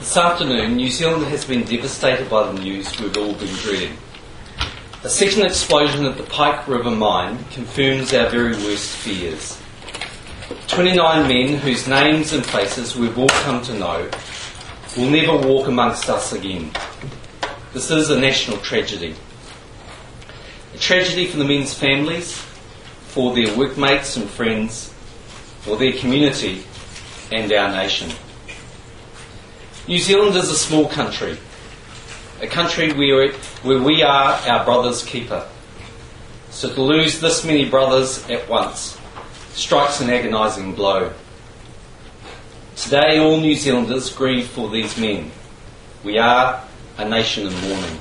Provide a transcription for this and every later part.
This afternoon, New Zealand has been devastated by the news we've all been dreading. A second explosion at the Pike River mine confirms our very worst fears. 29 men whose names and faces we've all come to know will never walk amongst us again. This is a national tragedy. A tragedy for the men's families, for their workmates and friends, for their community and our nation. New Zealand is a small country, a country where we are our brother's keeper. So to lose this many brothers at once strikes an agonising blow. Today all New Zealanders grieve for these men. We are a nation in mourning.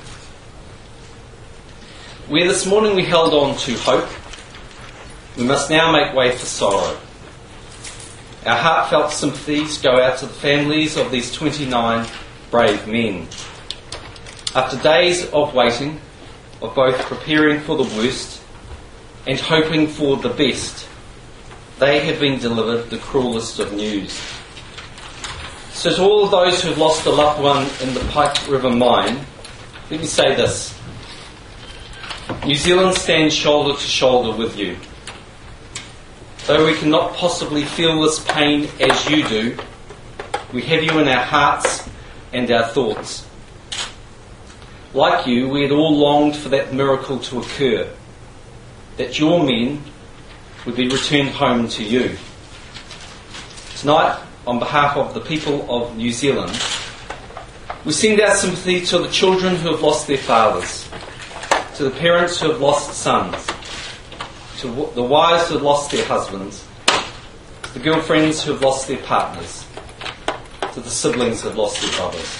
Where this morning we held on to hope, we must now make way for sorrow. Our heartfelt sympathies go out to the families of these 29 brave men. After days of waiting, of both preparing for the worst and hoping for the best, they have been delivered the cruelest of news. So to all of those who have lost a loved one in the Pike River mine, let me say this. New Zealand stands shoulder to shoulder with you. Though we cannot possibly feel this pain as you do, we have you in our hearts and our thoughts. Like you, we had all longed for that miracle to occur, that your men would be returned home to you. Tonight, on behalf of the people of New Zealand, we send our sympathy to the children who have lost their fathers, to the parents who have lost sons, to the wives who have lost their husbands, to the girlfriends who have lost their partners, to the siblings who have lost their brothers.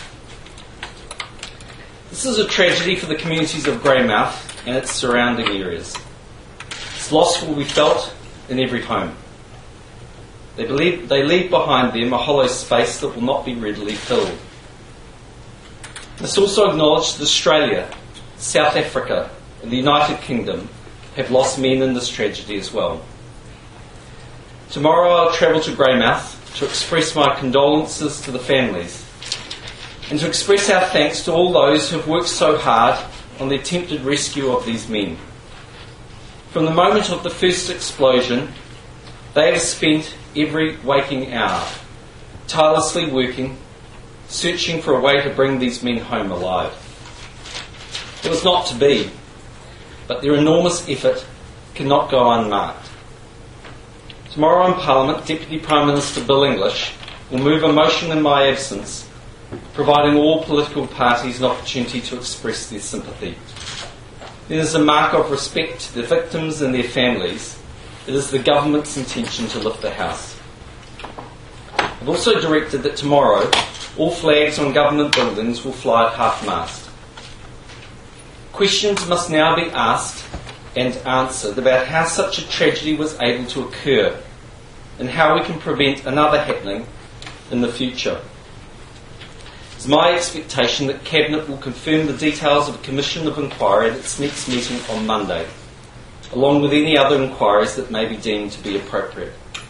This is a tragedy for the communities of Greymouth and its surrounding areas. This loss will be felt in every home. They leave behind them a hollow space that will not be readily filled. Let's also acknowledge that Australia, South Africa and the United Kingdom have lost men in this tragedy as well. Tomorrow I'll travel to Greymouth to express my condolences to the families and to express our thanks to all those who have worked so hard on the attempted rescue of these men. From the moment of the first explosion, they have spent every waking hour tirelessly working, searching for a way to bring these men home alive. It was not to be, but their enormous effort cannot go unmarked. Tomorrow in Parliament, Deputy Prime Minister Bill English will move a motion in my absence, providing all political parties an opportunity to express their sympathy. It is a mark of respect to the victims and their families. It is the government's intention to lift the House. I've also directed that tomorrow all flags on government buildings will fly at half-mast. Questions must now be asked and answered about how such a tragedy was able to occur and how we can prevent another happening in the future. It's my expectation that Cabinet will confirm the details of a commission of inquiry at its next meeting on Monday, along with any other inquiries that may be deemed to be appropriate.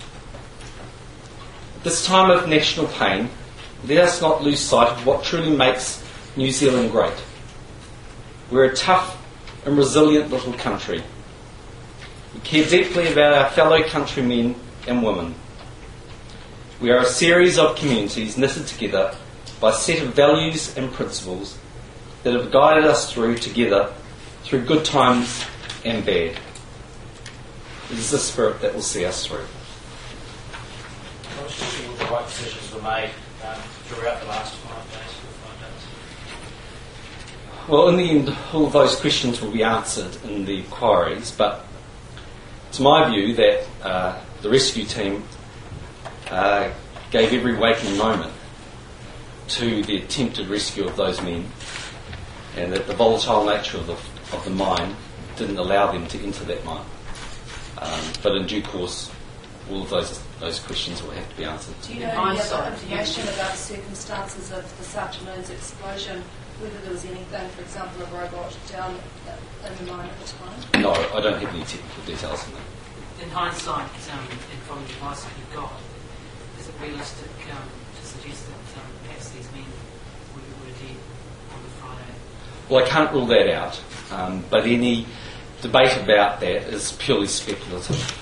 At this time of national pain, let us not lose sight of what truly makes New Zealand great. We're a tough and resilient little country. We care deeply about our fellow countrymen and women. We are a series of communities knitted together by a set of values and principles that have guided us through good times and bad. It is this spirit that will see us through. I was thinking all the right decisions were made throughout the last 5 days. Well, in the end, all of those questions will be answered in the inquiries, but it's my view that the rescue team gave every waking moment to the attempted rescue of those men, and that the volatile nature of the mine didn't allow them to enter that mine. But in due course, all of those questions will have to be answered. Do you know any other information about the circumstances of this afternoon's explosion? Whether there was anything, for example, a robot down in the mine at the time? No, I don't have any technical details on that. In hindsight, and from the advice that you've got, is it realistic to suggest that perhaps these men Well, I can't rule that out, but any debate about that is purely speculative.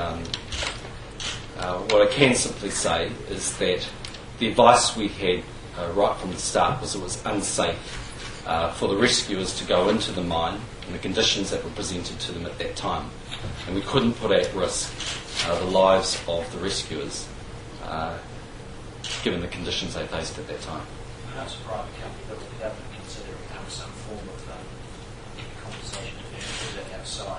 What I can simply say is that the advice we had right from the start was it was unsafe for the rescuers to go into the mine in the conditions that were presented to them at that time. And we couldn't put at risk the lives of the rescuers given the conditions they faced at that time. I know it's a private company, but would the government consider some form of compensation for that outside?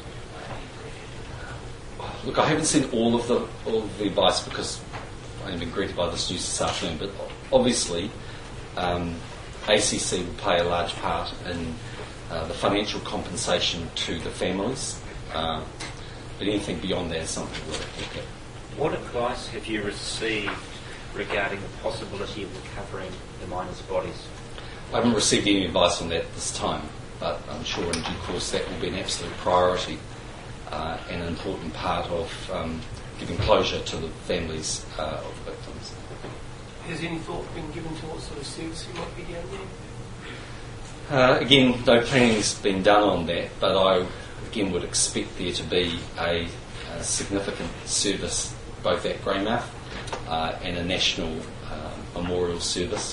Look, I haven't seen all of the advice because I've only been greeted by this news this afternoon, but obviously ACC will play a large part in the financial compensation to the families, but anything beyond that is something we'll have to look at. What advice have you received regarding the possibility of recovering the miners' bodies? I haven't received any advice on that this time, but I'm sure in due course that will be an absolute priority and an important part of giving closure to the families of the victims. Has any thought been given to what sort of service you might be down there? Again, no planning's been done on that, but I again would expect there to be a significant service both at Greymouth and a national memorial service.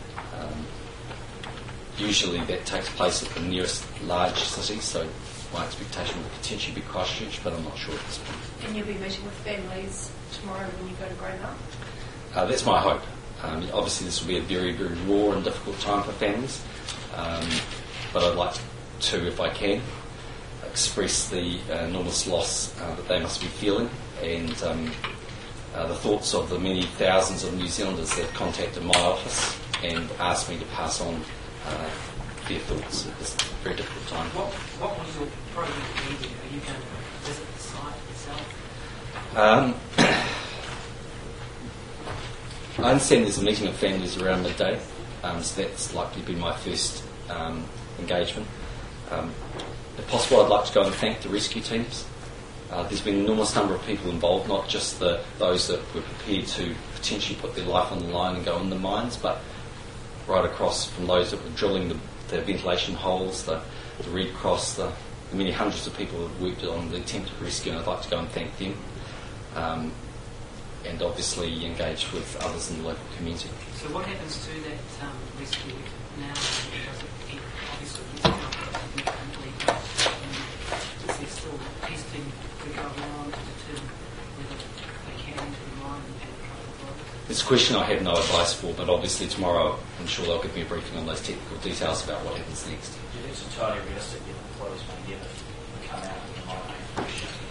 Usually that takes place at the nearest large city, so my expectation would potentially be Christchurch, but I'm not sure at this point. And you'll be meeting with families tomorrow when you go to Greymouth? That's my hope. Obviously this will be a very, very raw and difficult time for families, but I'd like to, if I can, express the enormous loss that they must be feeling and the thoughts of the many thousands of New Zealanders that contacted my office and asked me to pass on their thoughts at this very difficult time. What was your program leading? Are you going to visit the site itself? I understand there's a meeting of families around midday, so that's likely to be my first engagement. If possible, I'd like to go and thank the rescue teams. There's been an enormous number of people involved, not just those that were prepared to potentially put their life on the line and go in the mines, but right across from those that were drilling the ventilation holes, the Red Cross, the many hundreds of people that worked on the attempted rescue, and I'd like to go and thank them. And obviously engage with others in the local community. So what happens to that rescue now? Does it obviously significantly, is there still testing to go on to determine whether they can enter the mine and recover the body? It's a question I have no advice for, but obviously tomorrow I'm sure they'll give me a briefing on those technical details about what happens next. Do you think it's entirely realistic that employees may never come out of the mine and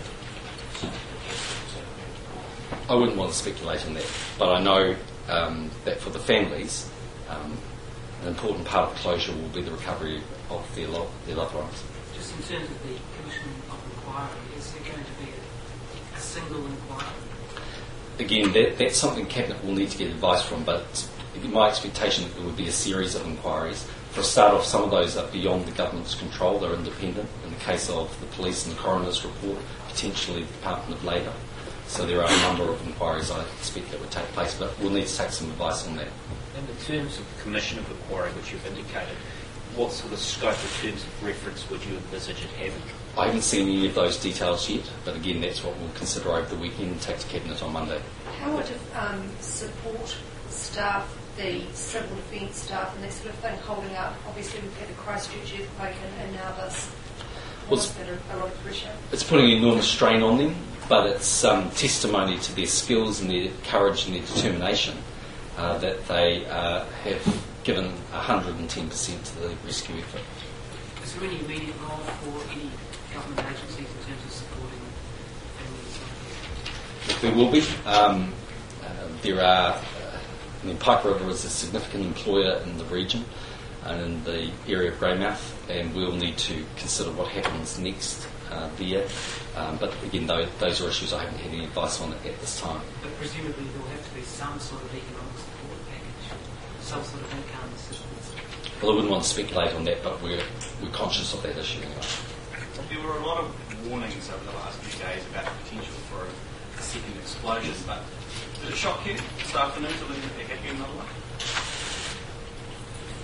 I wouldn't want to speculate on that, but I know that for the families, an important part of the closure will be the recovery of their loved ones. Just in terms of the commission of inquiry, is there going to be a single inquiry? Again, that's something Cabinet will need to get advice from, but my expectation that there would be a series of inquiries. For a start off, some of those are beyond the government's control, they're independent. In the case of the police and the coroner's report, potentially the Department of Labour. So there are a number of inquiries I expect that would take place, but we'll need to take some advice on that. And in terms of the commission of inquiry, which you've indicated, what sort of scope in terms of reference would you envisage it having? I haven't seen any of those details yet, but again, that's what we'll consider over the weekend and take to Cabinet on Monday. How would support staff, the civil defence staff and that sort of thing holding up? Obviously we've had the Christchurch earthquake and now this. It's been a lot of pressure. It's putting enormous strain on them, but it's testimony to their skills and their courage and their determination that they have given 110% to the rescue effort. Is there any immediate role for any government agencies in terms of supporting families? There will be. There are. Pike River is a significant employer in the region and in the area of Greymouth, and we'll need to consider what happens next there. But again, those are issues I haven't had any advice on at this time. But presumably there will have to be some sort of economic support package, some sort of income assistance. Well, I wouldn't want to speculate on that, but we're conscious of that issue anyway. There were a lot of warnings over the last few days about the potential for a second explosion, but did it shock you this afternoon to learn that there had been another one?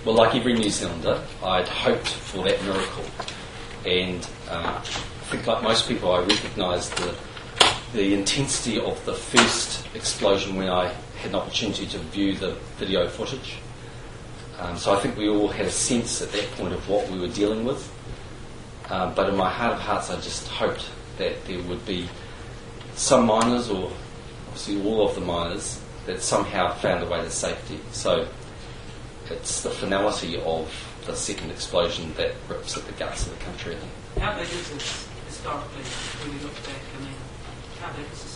Well, like every New Zealander, I'd hoped for that miracle. And I think, like most people, I recognised the intensity of the first explosion when I had an opportunity to view the video footage. So I think we all had a sense at that point of what we were dealing with. But in my heart of hearts, I just hoped that there would be some miners, or obviously all of the miners, that somehow found a way to safety. So it's the finality of the second explosion that rips at the guts of the country, I think. How big is this historically when we look back? I mean, how big is this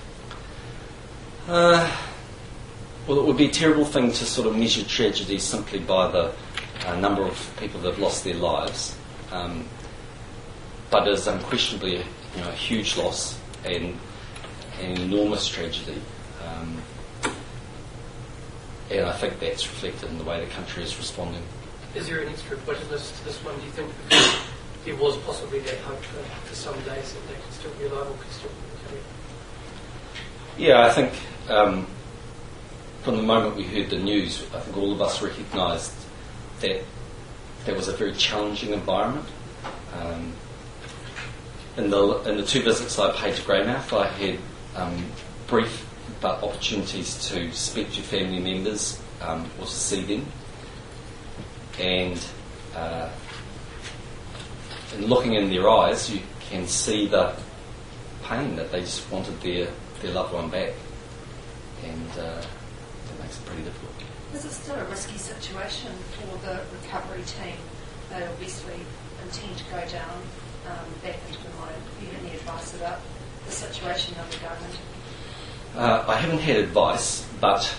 event? Well, it would be a terrible thing to sort of measure tragedy simply by the number of people that have lost their lives. But it is unquestionably a huge loss and an enormous tragedy. And I think that's reflected in the way the country is responding. Is there an extra witness to this one? Do you think there was possibly that hope for some days that they could still be alive or could still be recovered? Yeah, I think from the moment we heard the news, I think all of us recognised that there was a very challenging environment. In the 2 visits I paid to Greymouth, I had brief but opportunities to speak to family members or to see them. And in looking in their eyes, you can see the pain that they just wanted their loved one back. And that makes it pretty difficult. Is it still a risky situation for the recovery team? They obviously intend to go down back into the mine. Do you have any advice about the situation under government? I haven't had advice, but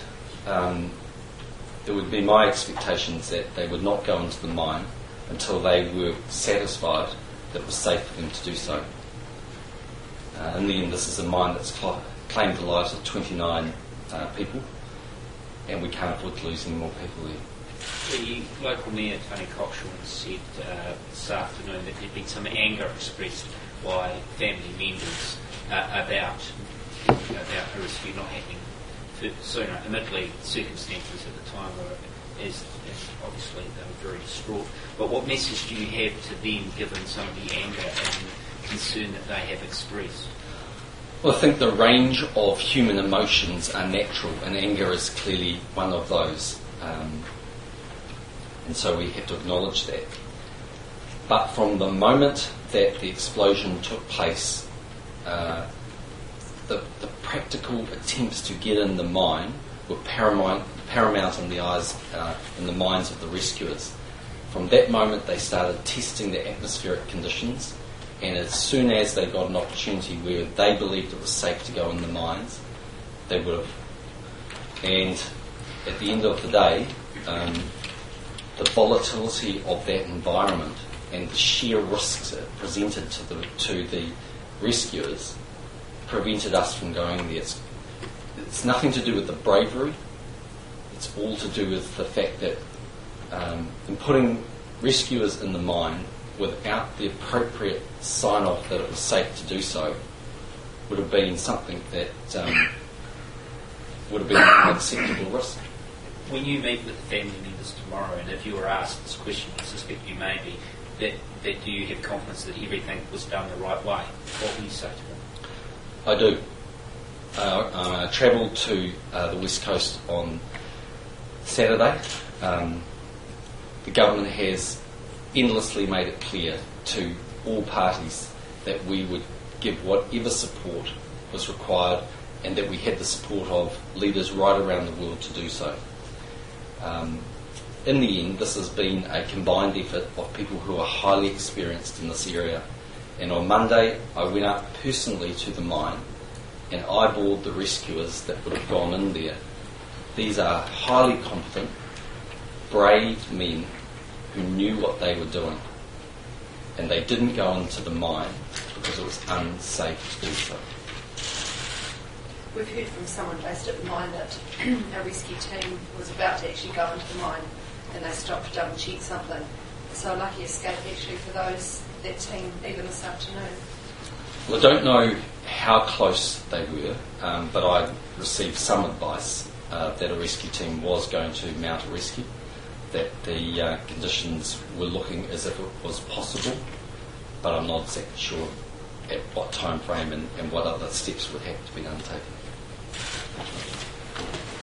it would be my expectations that they would not go into the mine until they were satisfied that it was safe for them to do so. In the end, this is a mine that's claimed the lives of 29 people, and we can't afford to lose any more people there. The local mayor, Tony Coxshall, said this afternoon that there'd been some anger expressed by family members about a rescue not happening sooner. Admittedly, circumstances at the time were, as obviously they were very distraught. But what message do you have to them, given some of the anger and concern that they have expressed? Well, I think the range of human emotions are natural, and anger is clearly one of those. And so we have to acknowledge that. But from the moment that the explosion took place, the practical attempts to get in the mine were paramount in the eyes, in the minds of the rescuers. From that moment, they started testing the atmospheric conditions, and as soon as they got an opportunity where they believed it was safe to go in the mines, they would have. And at the end of the day, the volatility of that environment and the sheer risks it presented to the rescuers prevented us from going there. It's nothing to do with the bravery. It's all to do with the fact that in putting rescuers in the mine without the appropriate sign-off that it was safe to do so would have been something that would have been an unacceptable risk. When you meet with the family members tomorrow, and if you were asked this question, I suspect you may be, that do you have confidence that everything was done the right way? What will you say to them? I do. I travelled to the West Coast on Saturday. The government has endlessly made it clear to all parties that we would give whatever support was required, and that we had the support of leaders right around the world to do so. In the end, this has been a combined effort of people who are highly experienced in this area. And on Monday, I went up personally to the mine and eyeballed the rescuers that would have gone in there. These are highly competent, brave men who knew what they were doing. And they didn't go into the mine because it was unsafe to do so. We've heard from someone based at the mine that a rescue team was about to actually go into the mine and they stopped to double check something. So a lucky escape actually for that team even this afternoon. Well, I don't know how close they were, but I received some advice that a rescue team was going to mount a rescue. that the conditions were looking as if it was possible, but I'm not exactly sure at what time frame and what other steps would have to be undertaken.